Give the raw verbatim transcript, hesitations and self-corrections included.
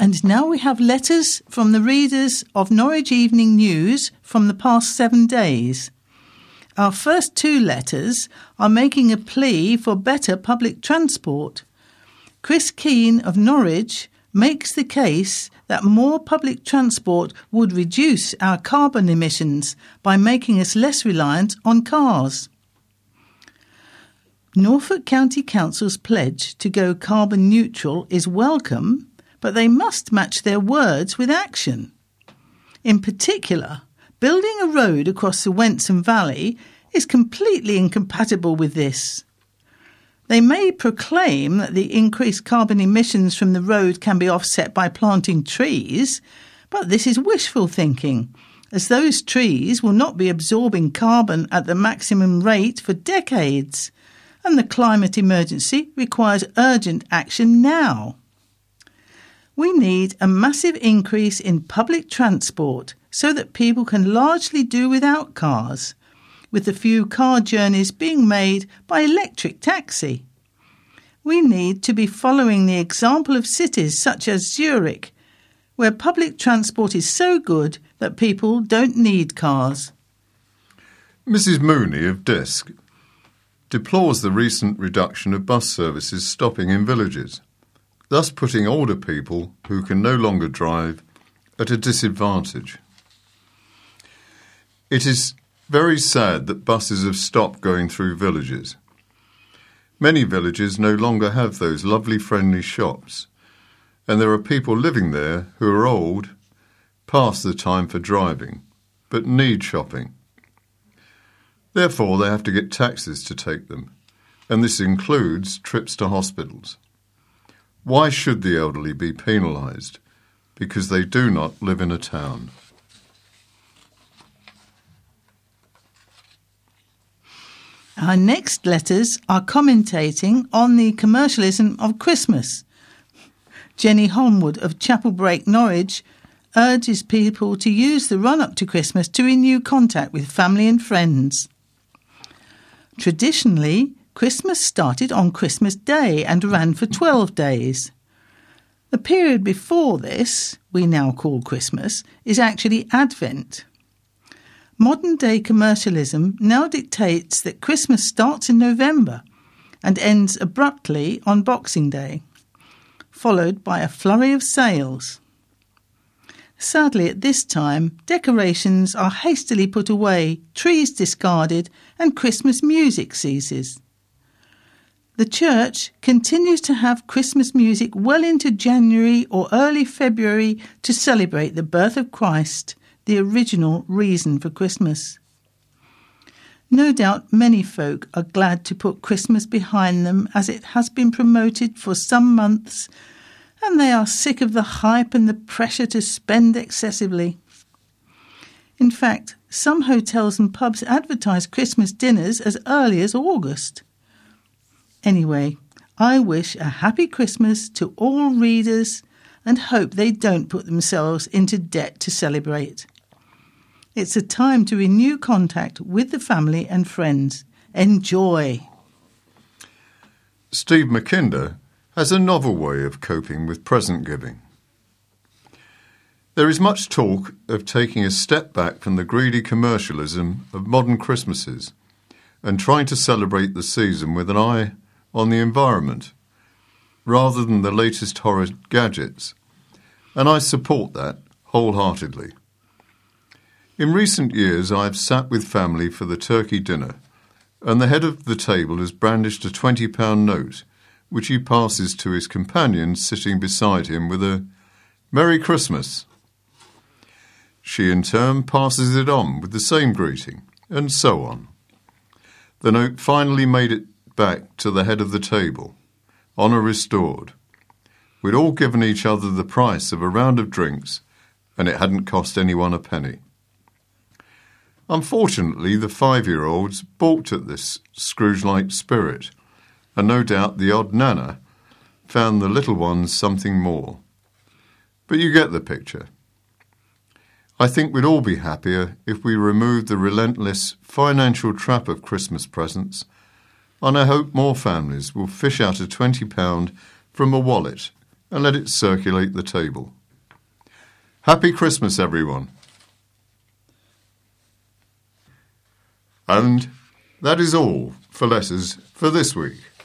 And now we have letters from the readers of Norwich Evening News from the past seven days. Our first two letters are making a plea for better public transport. Chris Keane of Norwich makes the case that more public transport would reduce our carbon emissions by making us less reliant on cars. Norfolk County Council's pledge to go carbon neutral is welcome, but they must match their words with action. In particular, building a road across the Wensum Valley is completely incompatible with this. They may proclaim that the increased carbon emissions from the road can be offset by planting trees, but this is wishful thinking, as those trees will not be absorbing carbon at the maximum rate for decades, and the climate emergency requires urgent action now. We need a massive increase in public transport so that people can largely do without cars, with the few car journeys being made by electric taxi. We need to be following the example of cities such as Zurich, where public transport is so good that people don't need cars. Missus Mooney of Disk deplores the recent reduction of bus services stopping in villages, thus putting older people who can no longer drive at a disadvantage. It is very sad that buses have stopped going through villages. Many villages no longer have those lovely friendly shops, and there are people living there who are old, past the time for driving, but need shopping. Therefore, they have to get taxis to take them, and this includes trips to hospitals. Why should the elderly be penalised? Because they do not live in a town. Our next letters are commentating on the commercialism of Christmas. Jenny Holmwood of Chapel Break, Norwich, urges people to use the run-up to Christmas to renew contact with family and friends. Traditionally, Christmas started on Christmas Day and ran for twelve days. The period before this, we now call Christmas, is actually Advent. Modern-day commercialism now dictates that Christmas starts in November and ends abruptly on Boxing Day, followed by a flurry of sales. Sadly, at this time, decorations are hastily put away, trees discarded, and Christmas music ceases. The church continues to have Christmas music well into January or early February to celebrate the birth of Christ, the original reason for Christmas. No doubt many folk are glad to put Christmas behind them as it has been promoted for some months, and they are sick of the hype and the pressure to spend excessively. In fact, some hotels and pubs advertise Christmas dinners as early as August. Anyway, I wish a happy Christmas to all readers and hope they don't put themselves into debt to celebrate. It's a time to renew contact with the family and friends. Enjoy. Steve McKinder has a novel way of coping with present giving. There is much talk of taking a step back from the greedy commercialism of modern Christmases and trying to celebrate the season with an eye on the environment rather than the latest horrid gadgets, and I support that wholeheartedly. In recent years, I have sat with family for the turkey dinner, and the head of the table has brandished a twenty pound note, which he passes to his companion sitting beside him with a "Merry Christmas." She in turn passes it on with the same greeting, and so on. The note finally made it back to the head of the table, honour restored. We'd all given each other the price of a round of drinks, and it hadn't cost anyone a penny. Unfortunately, the five-year-olds balked at this Scrooge-like spirit, and no doubt the odd nana found the little ones something more. But you get the picture. I think we'd all be happier if we removed the relentless financial trap of Christmas presents, and I hope more families will fish out a twenty pound from a wallet and let it circulate the table. Happy Christmas, everyone. And that is all for letters for this week.